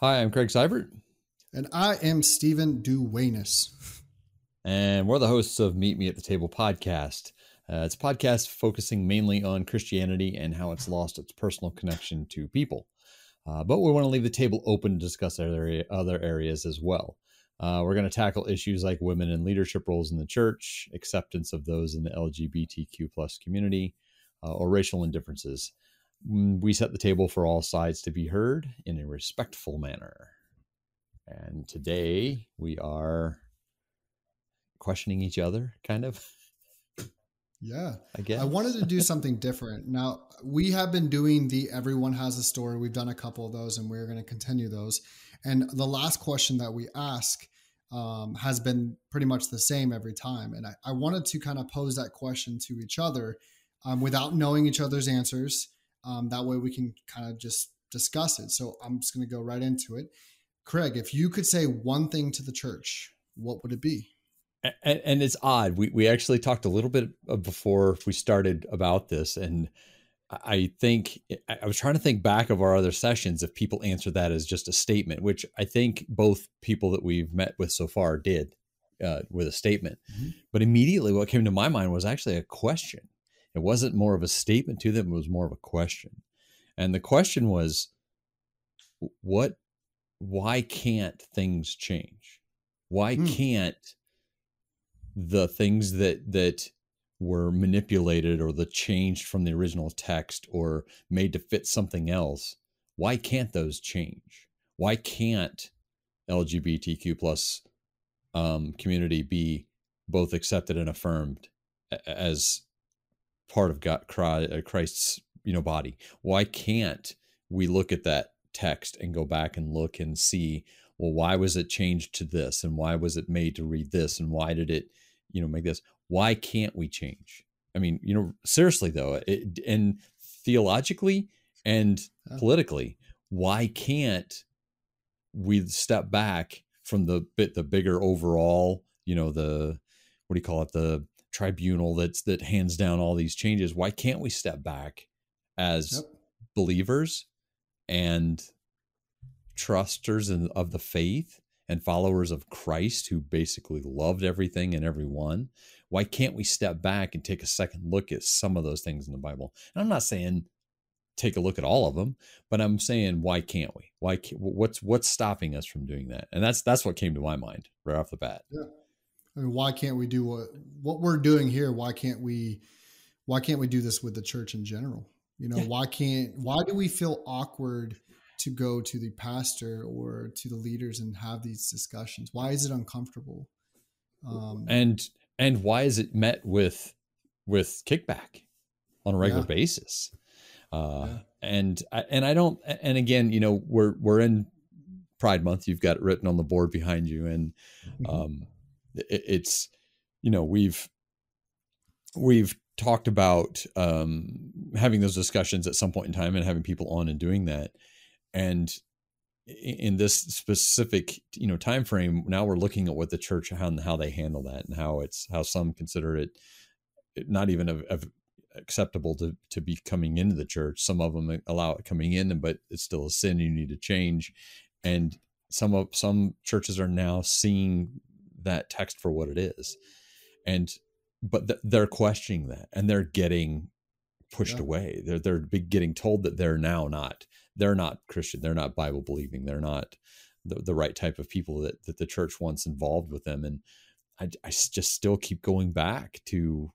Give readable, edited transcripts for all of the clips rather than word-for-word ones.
Hi, I'm Craig Seibert, And I am Stephen Duenas. and we're the hosts of Meet Me at the Table podcast. It's a podcast focusing mainly on Christianity and how it's lost its personal connection to people. But we want to leave the table open to discuss other areas as well. We're going to tackle issues like women in leadership roles in the church, acceptance of those in the LGBTQ plus community, or racial indifferences. We set the table for all sides to be heard in a respectful manner. And today we are questioning each other, kind of. Yeah. I guess. I wanted to do something different. Now, we have been doing the Everyone Has a Story. We've done a couple of those and we're going to continue those. And the last question that we ask has been pretty much the same every time. And I wanted to kind of pose that question to each other without knowing each other's answers. That way we can kind of just discuss it. So I'm just going to go right into it. Craig, if you could say one thing to the church, what would it be? And it's odd. We actually talked a little bit before we started about this, and I think I was trying to think back of our other sessions if people answered that as just a statement, which I think both people that we've met with so far did with a statement. Mm-hmm. But immediately what came to my mind was actually a question. It wasn't more of a statement to them, it was more of a question. And the question was, why can't things change? Why can't the things that were manipulated or the changed from the original text or made to fit something else, why can't those change? Why can't LGBTQ plus community be both accepted and affirmed as part of Christ's body? Why can't we look at that text and go back and look and see, well, why was it changed to this, and why was it made to read this, and why did it make this? Why can't we change? I mean, seriously though, and theologically and politically, why can't we step back from the bigger overall, the, what do you call it, the tribunal that hands down all these changes? Why can't we step back as believers and trusters of the faith and followers of Christ who basically loved everything and everyone? Why can't we step back and take a second look at some of those things in the Bible? And I'm not saying take a look at all of them, but I'm saying, why can't we? What's stopping us from doing that? And that's what came to my mind right off the bat. Yeah. I mean, why can't we do what we're doing here? Why can't we do this with the church in general? Why do we feel awkward to go to the pastor or to the leaders and have these discussions? Why is it uncomfortable? And why is it met with kickback on a regular basis? And I don't, and again, we're in Pride Month. You've got it written on the board behind you. And, it's, we've talked about, having those discussions at some point in time and having people on and doing that. And in this specific, time frame, now we're looking at what the church, how they handle that, and how some consider it not even of acceptable to be coming into the church. Some of them allow it coming in, but it's still a sin you need to change. And some churches are now seeing that text for what it is, but they're questioning that, and they're getting pushed away. They're getting told that they're not Christian, they're not Bible believing, they're not the right type of people that the church wants involved with them. And I just still keep going back to,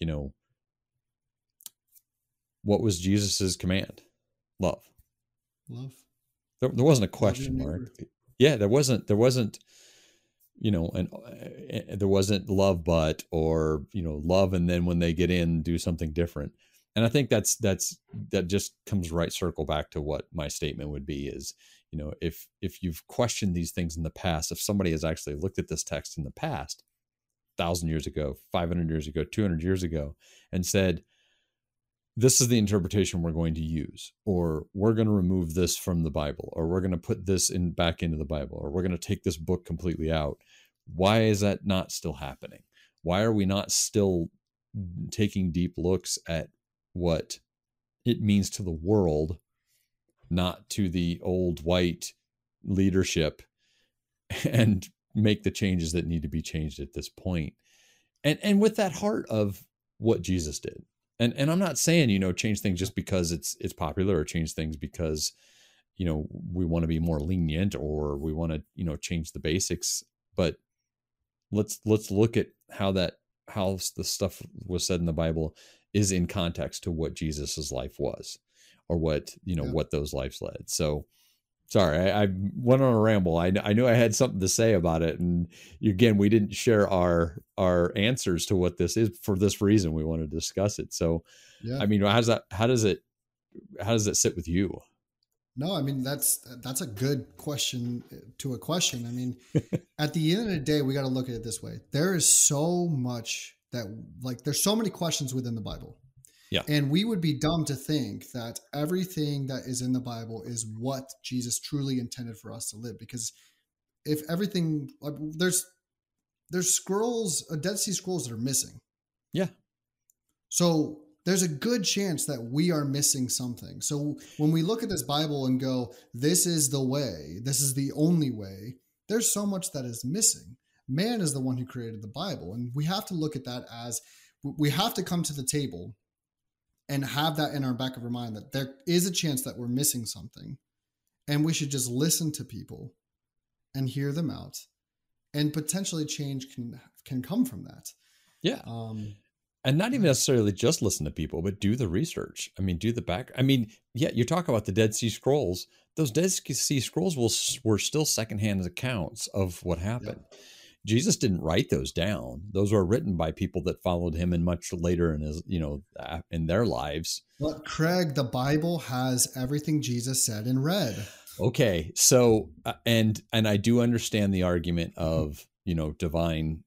what was Jesus's command? Love. There wasn't a question mark. Yeah, there wasn't, and there wasn't love, but, or, love, and then when they get in, do something different. And I think that just comes right circle back to what my statement would be is, if you've questioned these things in the past, if somebody has actually looked at this text in the past, 1,000 years ago, 500 years ago, 200 years ago, and said, this is the interpretation we're going to use, or we're going to remove this from the Bible, or we're going to put this back into the Bible, or we're going to take this book completely out. Why is that not still happening? Why are we not still taking deep looks at what it means to the world, not to the old white leadership and make the changes that need to be changed at this point. And with that heart of what Jesus did. And I'm not saying, change things just because it's popular, or change things because, we want to be more lenient, or we want to, change the basics. But let's look at how the stuff was said in the Bible is in context to what Jesus's life was, or what, what those lives led. So sorry, I went on a ramble. I knew I had something to say about it. And again, we didn't share our answers to what this is for this reason. We want to discuss it. So, yeah. I mean, how does it sit with you? No, I mean, that's a good question to a question. I mean, at the end of the day, we got to look at it this way. There is so much there's so many questions within the Bible. Yeah. And we would be dumb to think that everything that is in the Bible is what Jesus truly intended for us to live. Because if everything, there's scrolls, Dead Sea Scrolls that are missing. Yeah. So there's a good chance that we are missing something. So when we look at this Bible and go, this is the way, this is the only way, there's so much that is missing. Man is the one who created the Bible. And we have to look at that as, we have to come to the table and have that in our back of our mind, that there is a chance that we're missing something, and we should just listen to people and hear them out, and potentially change can come from that. Yeah. And not even necessarily just listen to people, but do the research. I mean, do the back. I mean, yeah, you talk about the Dead Sea Scrolls. Those Dead Sea Scrolls were still secondhand accounts of what happened. Yeah. Jesus didn't write those down. Those were written by people that followed him and much later in his, in their lives. But Craig, the Bible has everything Jesus said and read. Okay. So, and I do understand the argument of, divine,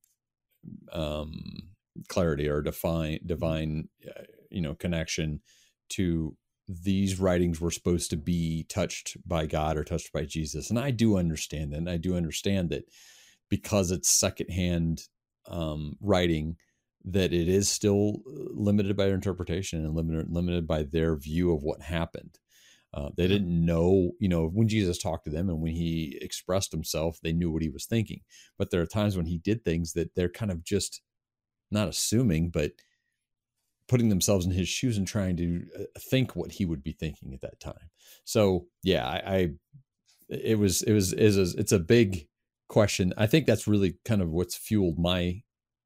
clarity, or divine, connection to these writings were supposed to be touched by God or touched by Jesus. And I do understand that. And I do understand that, because it's secondhand writing, that it is still limited by their interpretation and limited by their view of what happened. They didn't know, when Jesus talked to them and when he expressed himself, they knew what he was thinking. But there are times when he did things that they're kind of just not assuming, but putting themselves in his shoes and trying to think what he would be thinking at that time. So yeah, it's a big question. I think that's really kind of what's fueled my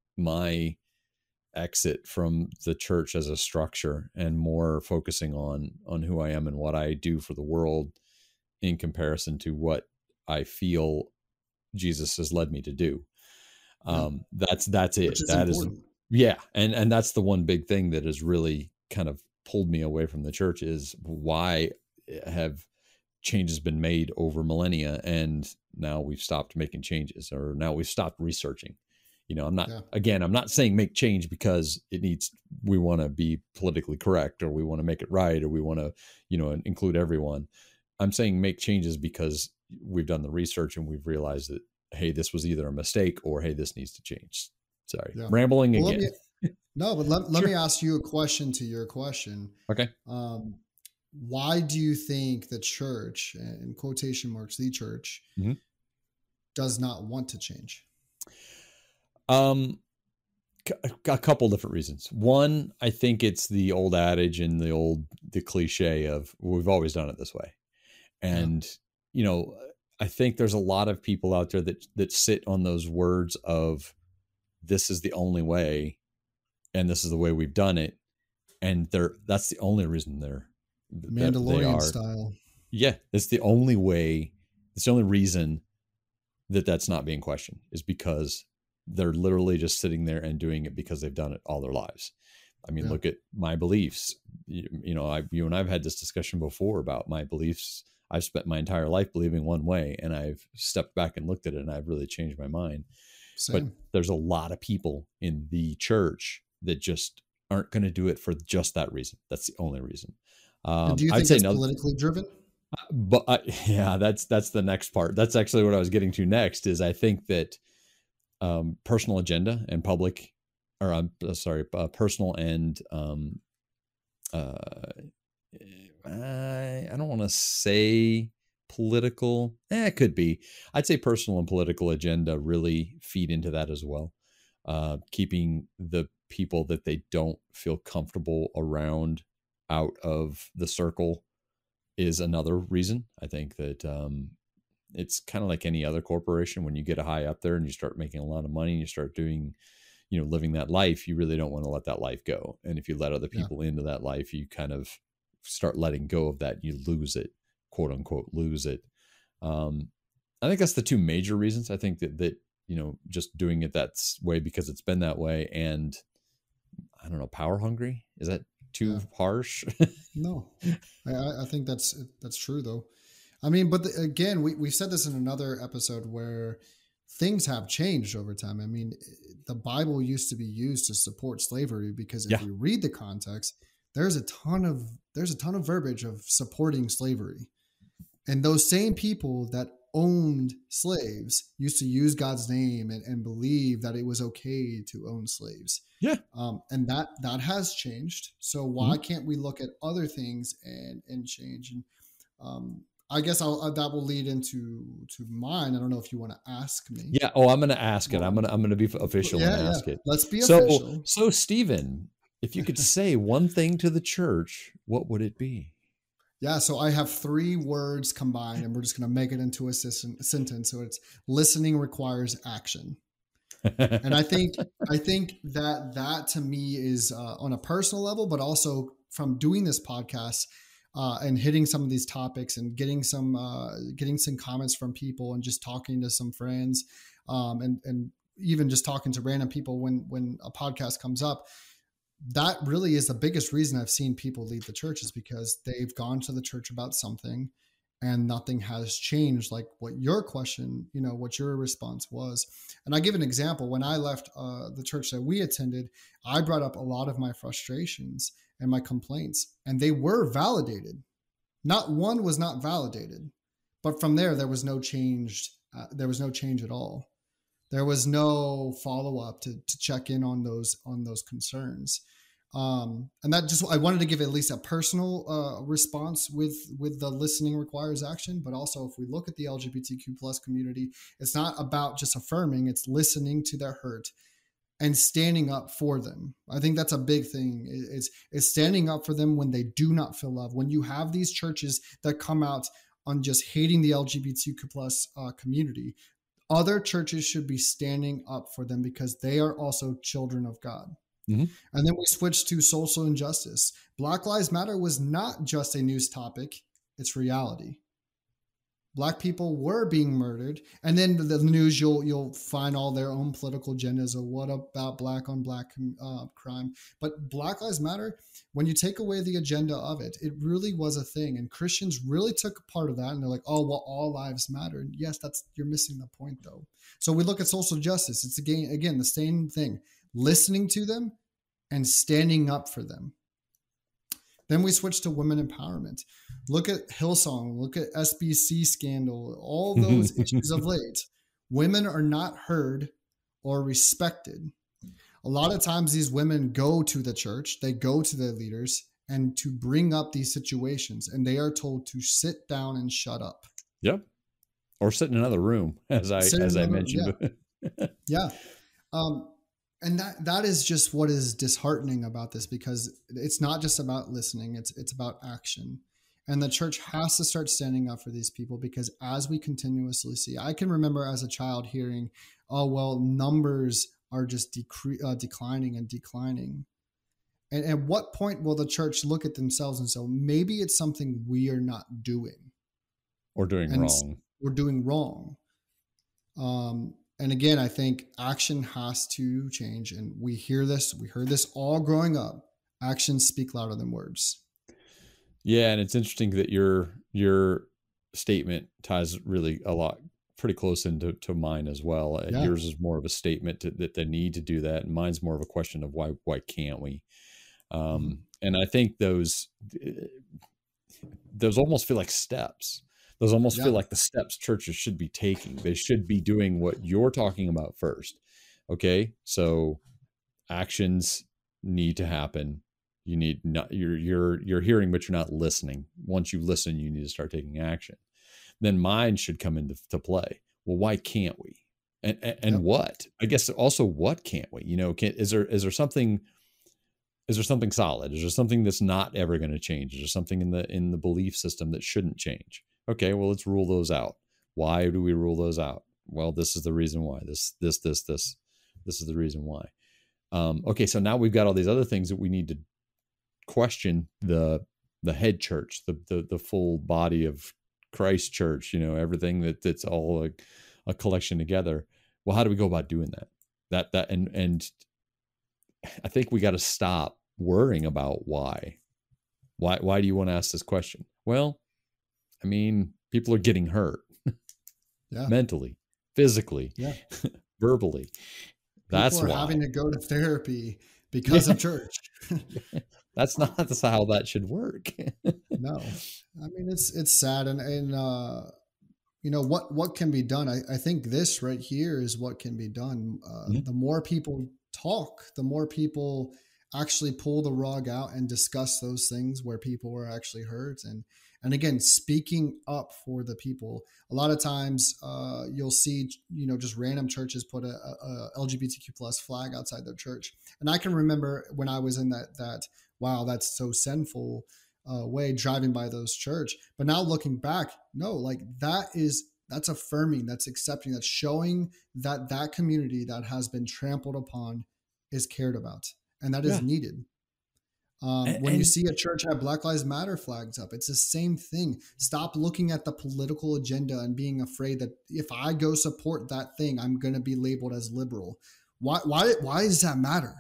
exit from the church as a structure, and more focusing on who I am and what I do for the world in comparison to what I feel Jesus has led me to do. That's it. That important. And that's the one big thing that has really kind of pulled me away from the church, is why have changes been made over millennia, and now we've stopped making changes, or now we've stopped researching. I'm not saying make change because we want to be politically correct, or we want to make it right, or we want to, include everyone. I'm saying make changes because we've done the research and we've realized that, hey, this was either a mistake, or, hey, this needs to change. Sorry, rambling again. Let me ask you a question to your question. Okay. Why do you think the church, in quotation marks, the church, does not want to change? A couple different reasons. One, I think it's the old adage and the cliche of, we've always done it this way. And, I think there's a lot of people out there that sit on those words of, this is the only way, and this is the way we've done it. And that's the only reason they're Mandalorian style. Yeah. It's the only way. It's the only reason that's not being questioned, is because they're literally just sitting there and doing it because they've done it all their lives. I mean, look at my beliefs. You and I've had this discussion before about my beliefs. I've spent my entire life believing one way, and I've stepped back and looked at it, and I've really changed my mind. Same. But there's a lot of people in the church that just aren't going to do it for just that reason. That's the only reason. Do you think it's politically driven? But that's the next part. That's actually what I was getting to next, is I think that personal agenda and personal and I don't want to say political, it could be. I'd say personal and political agenda really feed into that as well. Keeping the people that they don't feel comfortable around out of the circle is another reason. I think that it's kind of like any other corporation. When you get high up there and you start making a lot of money and you start doing, living that life, you really don't want to let that life go. And if you let other people into that life, you kind of start letting go of that. You lose it, quote unquote, lose it. I think that's the two major reasons. I think that just doing it that way because it's been that way. And I don't know, power hungry. Is that too harsh? No, I think that's true though. I mean, but again, we said this in another episode where things have changed over time. I mean, the Bible used to be used to support slavery because if you read the context, there's a ton of verbiage of supporting slavery. And those same people that owned slaves used to use God's name and believe that it was okay to own slaves. Yeah. And that has changed. So why can't we look at other things and change? And I guess that will lead into mine. I don't know if you want to ask me. Yeah. Oh, I'm going to ask it. I'm going to be official and ask it. Let's be official. So Stephen, if you could say one thing to the church, what would it be? Yeah, so I have 3 words combined, and we're just going to make it into a sentence. So it's listening requires action, and I think that to me is on a personal level, but also from doing this podcast and hitting some of these topics and getting some comments from people and just talking to some friends, and even just talking to random people when a podcast comes up. That really is the biggest reason I've seen people leave the church, is because they've gone to the church about something and nothing has changed. Like what your question, what your response was. And I give an example. When I left the church that we attended, I brought up a lot of my frustrations and my complaints, and they were validated. Not one was not validated, but from there was no change. There was no change at all. There was no follow-up to check in on those concerns. And that I wanted to give at least a personal response with the listening requires action, but also if we look at the LGBTQ plus community, it's not about just affirming, it's listening to their hurt and standing up for them. I think that's a big thing, is standing up for them when they do not feel love. When you have these churches that come out on just hating the LGBTQ plus community, other churches should be standing up for them because they are also children of God. Mm-hmm. And then we switch to social injustice. Black Lives Matter was not just a news topic, it's reality. Black people were being murdered. And then the news, you'll find all their own political agendas of what about black on black crime. But Black Lives Matter, when you take away the agenda of it, it really was a thing. And Christians really took part of that. And they're like, oh, well, all lives matter. And yes, you're missing the point though. So we look at social justice. It's again, the same thing, listening to them and standing up for them. Then we switch to women empowerment. Look at Hillsong, look at SBC scandal, all those issues of late. Women are not heard or respected. A lot of times these women go to the church, they go to their leaders and to bring up these situations, and they are told to sit down and shut up. Yep. Or sit in another room, as I mentioned. Yeah. And that is just what is disheartening about this, because it's not just about listening, it's about action. And the church has to start standing up for these people, because as we continuously see, I can remember as a child hearing, oh, well, numbers are just declining and declining. And at what point will the church look at themselves and say, maybe it's something we are not doing? Or doing wrong. We're doing wrong. And again, I think action has to change. And we heard this all growing up. Actions speak louder than words. Yeah. And it's interesting that your statement ties really pretty close into mine as well. Yeah. Yours is more of a statement that they need to do that. And mine's more of a question of why can't we? And I think those almost feel like steps. Those almost feel like the steps churches should be taking. They should be doing what you're talking about first. Okay. So actions need to happen. You need not, you're hearing, but you're not listening. Once you listen, you need to start taking action. then mine should come into to play. Well, why can't we? And Yep. what? I guess also what can't we? Is there something solid? Is there something that's not ever going to change? Is there something in the belief system that shouldn't change? Okay, well, let's rule those out. Why do we rule those out? Well, this is the reason why. This is the reason why. Okay, so now we've got all these other things that we need to question the head church, the full body of Christ church, everything that's all a collection together. Well, how do we go about doing that? And I think we got to stop worrying about why do you want to ask this question? Well, I mean, people are getting hurt. Yeah. Mentally, physically, yeah. verbally. That's why having to go to therapy because of church. That's how that should work. No, I mean, it's sad. And what can be done? I think this right here is what can be done. The more people talk, the more people actually pull the rug out and discuss those things where people were actually hurt. And again, speaking up for the people. A lot of times you'll see, just random churches put a LGBTQ plus flag outside their church. And I can remember when I was in that wow, that's so sinful way driving by those church. But now looking back, no, like that's affirming, that's accepting, that's showing that community that has been trampled upon is cared about. And that is needed. When you see a church have Black Lives Matter flags up, it's the same thing. Stop looking at the political agenda and being afraid that if I go support that thing, I'm going to be labeled as liberal. Why does that matter?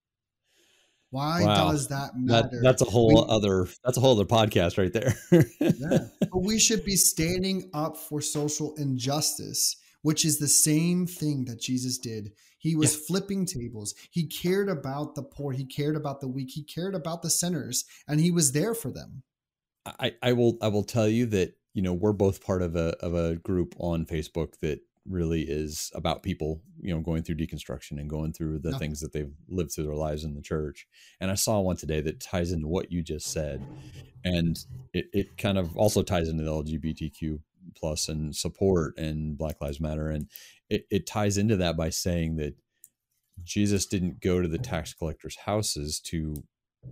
Why does that matter? That's a whole other podcast right there. Yeah. But we should be standing up for social injustice, which is the same thing that Jesus did. He was flipping tables. He cared about the poor. He cared about the weak. He cared about the sinners, and he was there for them. I will tell you that, we're both part of a group on Facebook that really is about people, going through deconstruction and going through the things that they've lived through their lives in the church. And I saw one today that ties into what you just said. And it kind of also ties into the LGBTQ plus and support and Black Lives Matter. And it ties into that by saying that Jesus didn't go to the tax collectors' houses to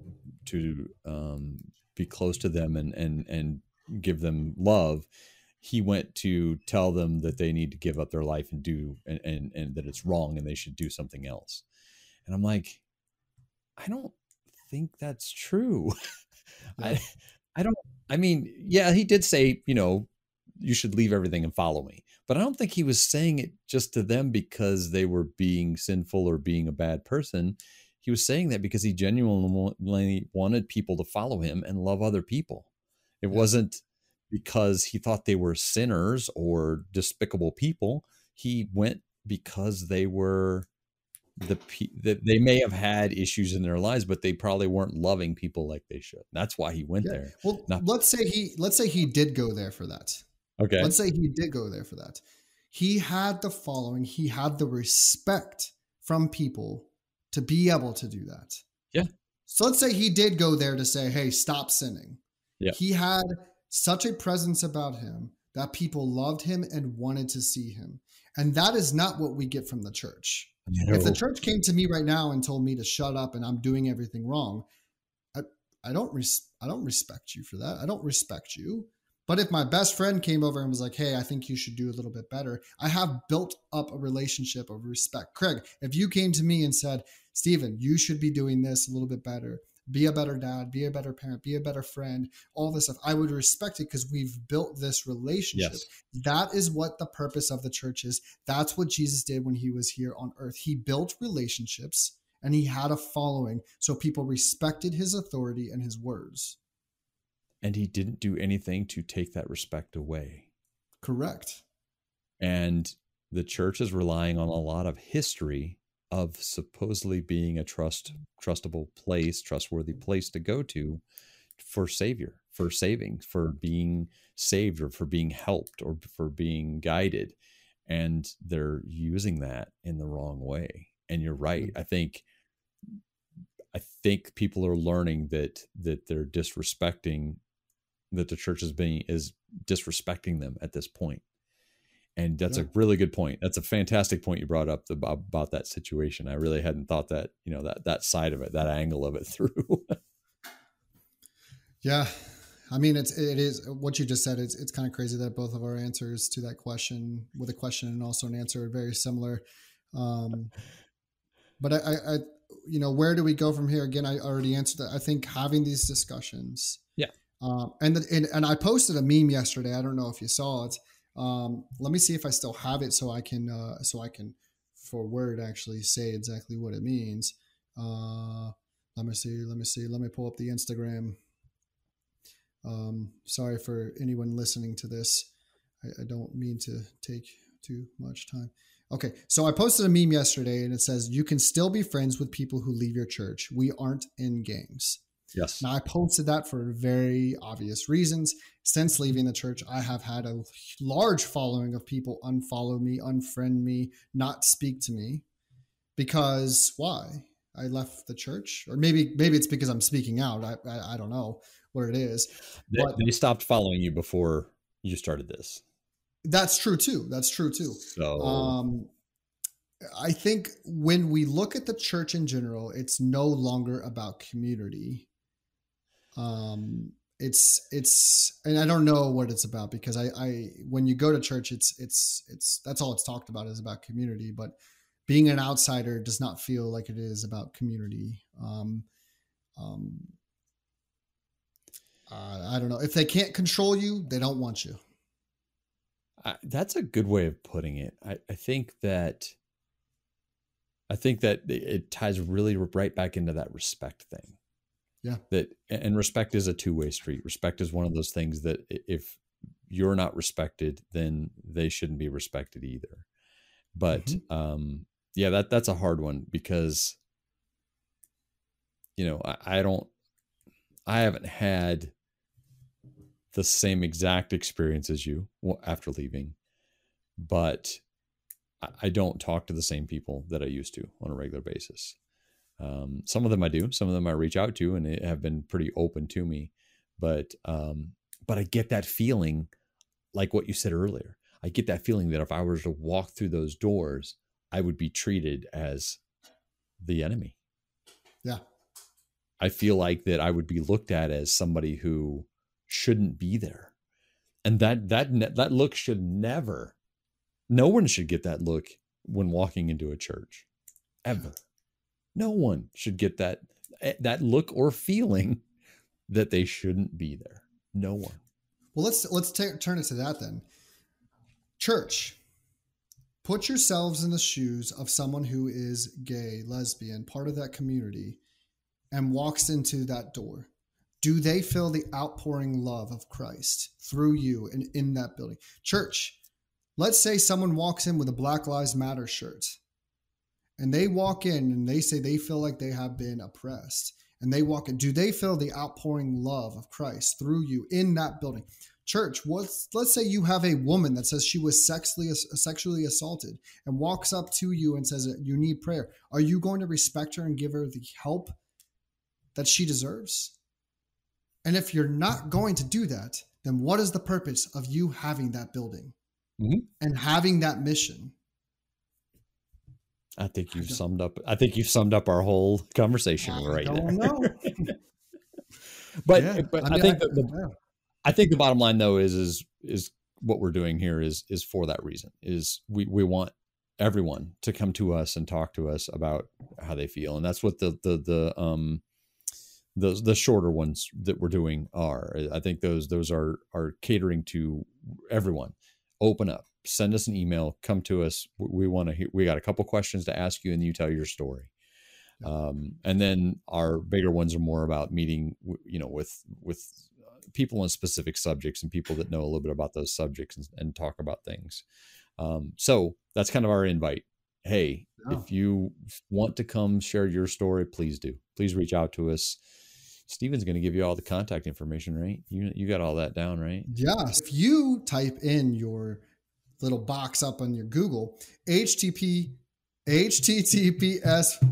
be close to them and give them love. He went to tell them that they need to give up their life and and that it's wrong and they should do something else. And I'm like, I don't think that's true. Yeah. He did say, you should leave everything and follow me. But I don't think he was saying it just to them because they were being sinful or being a bad person. He was saying that because he genuinely wanted people to follow him and love other people. It wasn't because he thought they were sinners or despicable people. He went because they were that they may have had issues in their lives, but they probably weren't loving people like they should. That's why he went there. Well, let's say he did go there for that. Okay. Let's say he did go there for that. He had the following. He had the respect from people to be able to do that. Yeah. So let's say he did go there to say, hey, stop sinning. Yeah. He had such a presence about him that people loved him and wanted to see him. And that is not what we get from the church. No. If the church came to me right now and told me to shut up and I'm doing everything wrong, I don't respect you for that. I don't respect you. But if my best friend came over and was like, hey, I think you should do a little bit better, I have built up a relationship of respect. Craig, if you came to me and said, Stephen, you should be doing this a little bit better, be a better dad, be a better parent, be a better friend, all this stuff, I would respect it because we've built this relationship. Yes. That is what the purpose of the church is. That's what Jesus did when he was here on earth. He built relationships and he had a following, so people respected his authority and his words. And he didn't do anything to take that respect away. Correct. And the church is relying on a lot of history of supposedly being a trustworthy place to go to for savior, for saving, for being saved or for being helped or for being guided. And they're using that in the wrong way. And you're right. I think people are learning that they're disrespecting, that the church is disrespecting them at this point. And that's a really good point. That's a fantastic point you brought up about that situation. I really hadn't thought that, that side of it, that angle of it through. Yeah. I mean, it is what you just said. It's kind of crazy that both of our answers to that question, with a question and also an answer, are very similar. But I where do we go from here? Again, I already answered that. I think having these discussions. Yeah. And I posted a meme yesterday. I don't know if you saw it. Let me see if I still have it so I can for word actually say exactly what it means. Let me see. Let me pull up the Instagram. Sorry for anyone listening to this. I don't mean to take too much time. Okay. So I posted a meme yesterday and it says, "You can still be friends with people who leave your church. We aren't in gangs." Yes. Now I posted that for very obvious reasons. Since leaving the church, I have had a large following of people unfollow me, unfriend me, not speak to me. Because why? I left the church, or maybe it's because I'm speaking out. I don't know what it is. But they stopped following you before you started this. That's true too. So I think when we look at the church in general, it's no longer about community. It's and I don't know what it's about, because I when you go to church, it's that's all it's talked about, is about community. But being an outsider does not feel like it is about community. I don't know. If they can't control you, they don't want you. That's a good way of putting it. I think that it ties really right back into that respect thing. Yeah. And respect is a two-way street. Respect is one of those things that if you're not respected, then they shouldn't be respected either. But that's a hard one, because I haven't had the same exact experience as you after leaving, but I don't talk to the same people that I used to on a regular basis. Some of them I do, some of them I reach out to, and they have been pretty open to me, but I get that feeling, like what you said earlier. I get that feeling that if I were to walk through those doors, I would be treated as the enemy. Yeah. I feel like that I would be looked at as somebody who shouldn't be there. And that look should never, no one should get that look when walking into a church, ever. No one should get that look or feeling that they shouldn't be there. No one. Well, let's turn it to that then. Church, put yourselves in the shoes of someone who is gay, lesbian, part of that community, and walks into that door. Do they feel the outpouring love of Christ through you and in that building? Church, let's say someone walks in with a Black Lives Matter shirt, and they walk in and they say they feel like they have been oppressed, and they walk in. Do they feel the outpouring love of Christ through you in that building? Church, let's say you have a woman that says she was sexually assaulted and walks up to you and says you need prayer. Are you going to respect her and give her the help that she deserves? And if you're not going to do that, then what is the purpose of you having that building and having that mission? I think you've summed up our whole conversation right there. I don't know. But I think the bottom line though is what we're doing here is for that reason. Is we want everyone to come to us and talk to us about how they feel, and that's what the shorter ones that we're doing are. I think those are catering to everyone. Open up, send us an email, come to us. We want to hear. We got a couple questions to ask you, and you tell your story. And then our bigger ones are more about meeting, with people on specific subjects and people that know a little bit about those subjects and talk about things. So that's kind of our invite. Hey, if you want to come share your story, please do. Please reach out to us. Steven's going to give you all the contact information, right? You got all that down, right? Yeah. If you type in your little box up on your Google,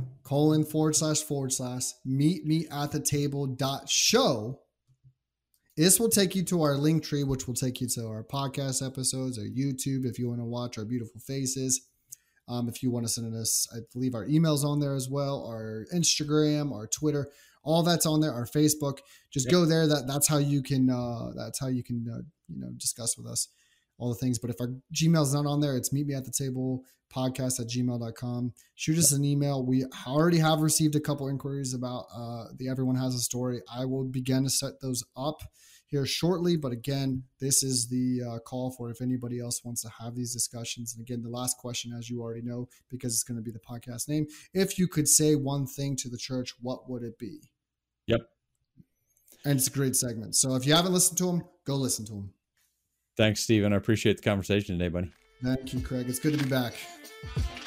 https:// meetmeatathetable.show This will take you to our link tree, which will take you to our podcast episodes, our YouTube, if you want to watch our beautiful faces. If you want to send us, I believe our emails on there as well, our Instagram, our Twitter, all that's on there, our Facebook. Just go there. That's how you can discuss with us all the things. But if our Gmail is not on there, it's meetmeatthetable.podcast@gmail.com. Shoot us an email. We already have received a couple inquiries about the Everyone Has a Story. I will begin to set those up here shortly. But again, this is the call for if anybody else wants to have these discussions. And again, the last question, as you already know, because it's going to be the podcast name, if you could say one thing to the church, what would it be? Yep. And it's a great segment. So if you haven't listened to them, go listen to them. Thanks, Stephen. I appreciate the conversation today, buddy. Thank you, Craig. It's good to be back.